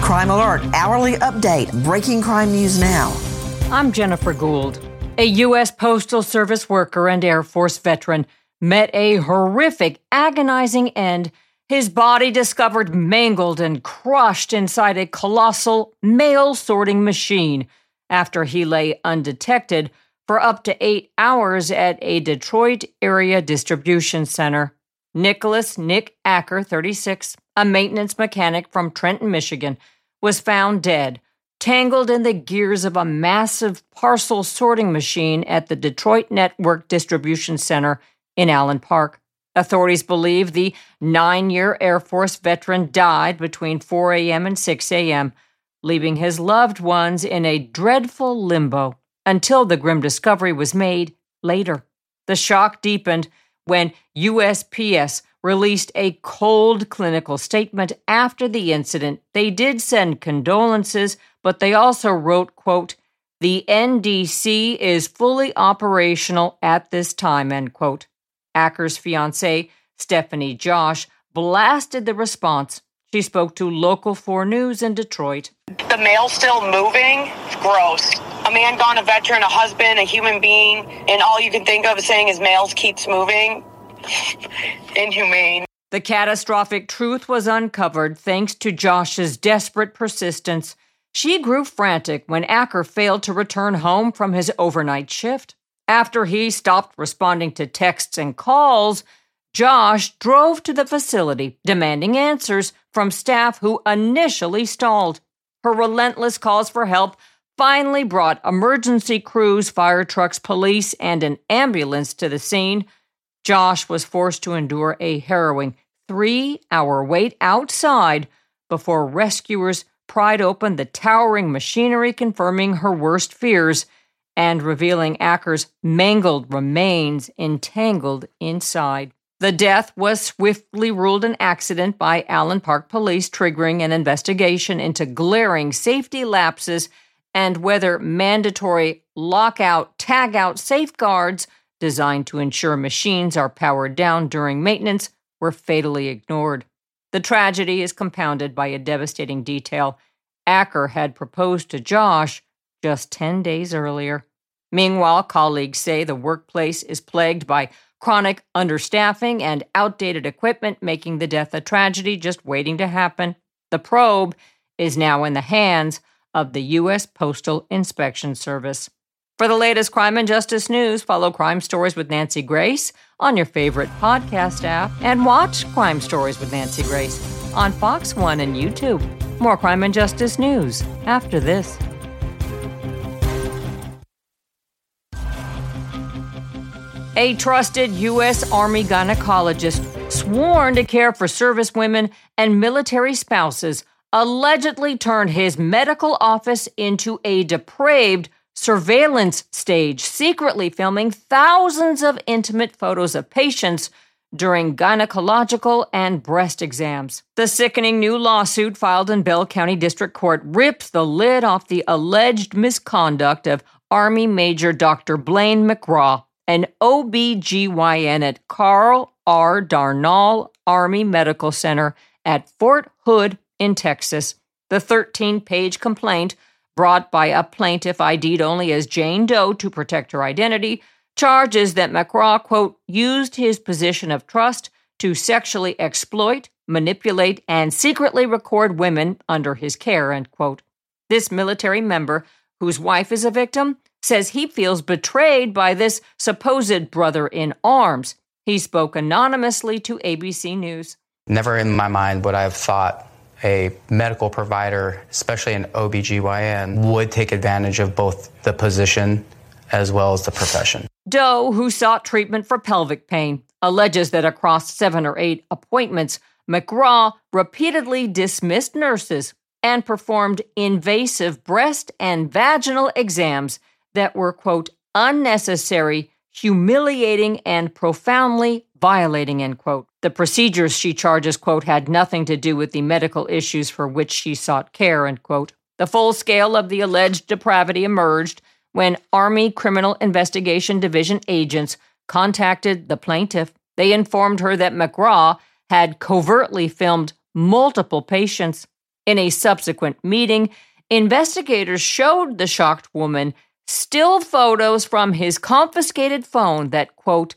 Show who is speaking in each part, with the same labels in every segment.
Speaker 1: Crime Alert, hourly update, breaking crime news now.
Speaker 2: I'm Jennifer Gould. A U.S. Postal Service worker and Air Force veteran met a horrific, agonizing end. His body discovered mangled and crushed inside a colossal mail sorting machine after he lay undetected for up to 8 hours at a Detroit area distribution center. Nicholas Nick Acker, 36, a maintenance mechanic from Trenton, Michigan, was found dead, tangled in the gears of a massive parcel sorting machine at the Detroit Network Distribution Center in Allen Park. Authorities believe the 9-year Air Force veteran died between 4 a.m. and 6 a.m., leaving his loved ones in a dreadful limbo until the grim discovery was made later. The shock deepened when USPS released a cold clinical statement after the incident. They did send condolences, but they also wrote, quote, "The NDC is fully operational at this time," end quote. Acker's fiancée, Stephanie Josh, blasted the response. She spoke to Local 4 News in Detroit.
Speaker 3: The mail's still moving. It's gross. A man gone, a veteran, a husband, a human being, and all you can think of is saying his mail keeps moving. Inhumane.
Speaker 2: The catastrophic truth was uncovered thanks to Josh's desperate persistence. She grew frantic when Acker failed to return home from his overnight shift. After he stopped responding to texts and calls, Josh drove to the facility, demanding answers from staff who initially stalled. Her relentless calls for help finally brought emergency crews, fire trucks, police, and an ambulance to the scene. Josh was forced to endure a harrowing 3-hour wait outside before rescuers pried open the towering machinery, confirming her worst fears and revealing Acker's mangled remains entangled inside. The death was swiftly ruled an accident by Allen Park police, triggering an investigation into glaring safety lapses and whether mandatory lockout-tagout safeguards designed to ensure machines are powered down during maintenance were fatally ignored. The tragedy is compounded by a devastating detail. Acker had proposed to Josh just 10 days earlier. Meanwhile, colleagues say the workplace is plagued by chronic understaffing and outdated equipment, making the death a tragedy just waiting to happen. The probe is now in the hands of the U.S. Postal Inspection Service. For the latest crime and justice news, follow Crime Stories with Nancy Grace on your favorite podcast app and watch Crime Stories with Nancy Grace on Fox One and YouTube. More crime and justice news after this. A trusted U.S. Army gynecologist sworn to care for servicewomen and military spouses allegedly turned his medical office into a depraved surveillance stage, secretly filming thousands of intimate photos of patients during gynecological and breast exams. The sickening new lawsuit filed in Bell County District Court rips the lid off the alleged misconduct of Army Major Dr. Blaine McGraw, an OB-GYN at Carl R. Darnall Army Medical Center at Fort Hood in Texas. The 13-page complaint, brought by a plaintiff ID'd only as Jane Doe to protect her identity, charges that McGraw, quote, used his position of trust to sexually exploit, manipulate, and secretly record women under his care, end quote. This military member, whose wife is a victim, says he feels betrayed by this supposed brother-in-arms. He spoke anonymously to ABC News.
Speaker 4: Never in my mind would I have thought a medical provider, especially an OB-GYN, would take advantage of both the position as well as the profession.
Speaker 2: Doe, who sought treatment for pelvic pain, alleges that across 7 or 8 appointments, McGraw repeatedly dismissed nurses and performed invasive breast and vaginal exams that were, quote, unnecessary, humiliating, and profoundly violating, end quote. The procedures, she charges, quote, had nothing to do with the medical issues for which she sought care, end quote. The full scale of the alleged depravity emerged when Army Criminal Investigation Division agents contacted the plaintiff. They informed her that McGraw had covertly filmed multiple patients. In a subsequent meeting, investigators showed the shocked woman still photos from his confiscated phone that, quote,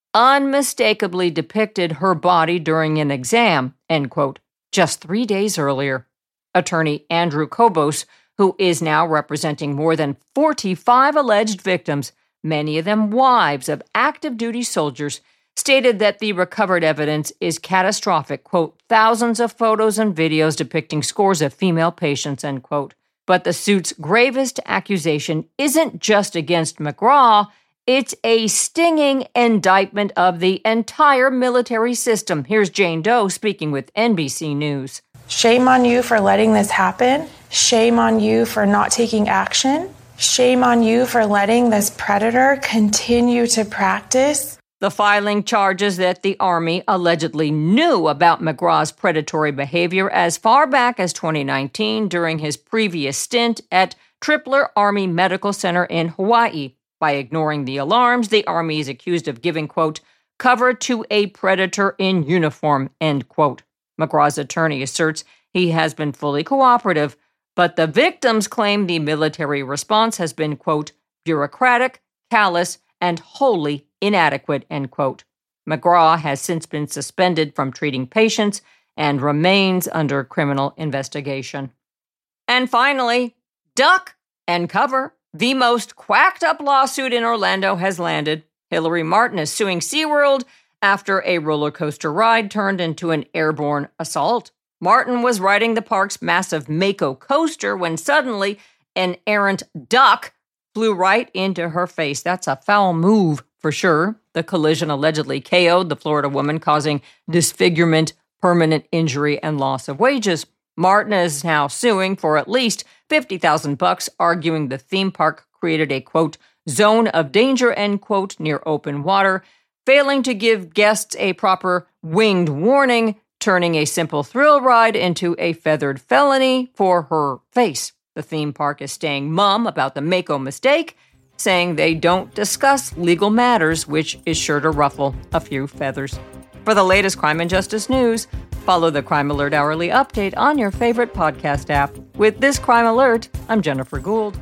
Speaker 2: unmistakably depicted her body during an exam, end quote, just 3 days earlier. Attorney Andrew Kobos, who is now representing more than 45 alleged victims, many of them wives of active duty soldiers, stated that the recovered evidence is catastrophic, quote, thousands of photos and videos depicting scores of female patients, end quote. But the suit's gravest accusation isn't just against McGraw, it's a stinging indictment of the entire military system. Here's Jane Doe speaking with NBC News.
Speaker 5: Shame on you for letting this happen. Shame on you for not taking action. Shame on you for letting this predator continue to practice.
Speaker 2: The filing charges that the Army allegedly knew about McGraw's predatory behavior as far back as 2019 during his previous stint at Tripler Army Medical Center in Hawaii. By ignoring the alarms, the Army is accused of giving, quote, cover to a predator in uniform, end quote. McGraw's attorney asserts he has been fully cooperative, but the victims claim the military response has been, quote, bureaucratic, callous, and wholly inadequate, end quote. McGraw has since been suspended from treating patients and remains under criminal investigation. And finally, duck and cover. The most quacked-up lawsuit in Orlando has landed. Hillary Martin is suing SeaWorld after a roller coaster ride turned into an airborne assault. Martin was riding the park's massive Mako coaster when suddenly an errant duck flew right into her face. That's a foul move for sure. The collision allegedly KO'd the Florida woman, causing disfigurement, permanent injury, and loss of wages. Martin is now suing for at least $50,000, arguing the theme park created a, quote, zone of danger, end quote, near open water, failing to give guests a proper winged warning, turning a simple thrill ride into a feathered felony for her face. The theme park is staying mum about the Mako mistake, saying they don't discuss legal matters, which is sure to ruffle a few feathers. For the latest crime and justice news, follow the Crime Alert Hourly Update on your favorite podcast app. With this Crime Alert, I'm Jennifer Gould.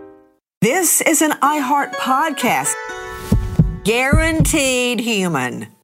Speaker 1: This is an iHeart podcast. Guaranteed human.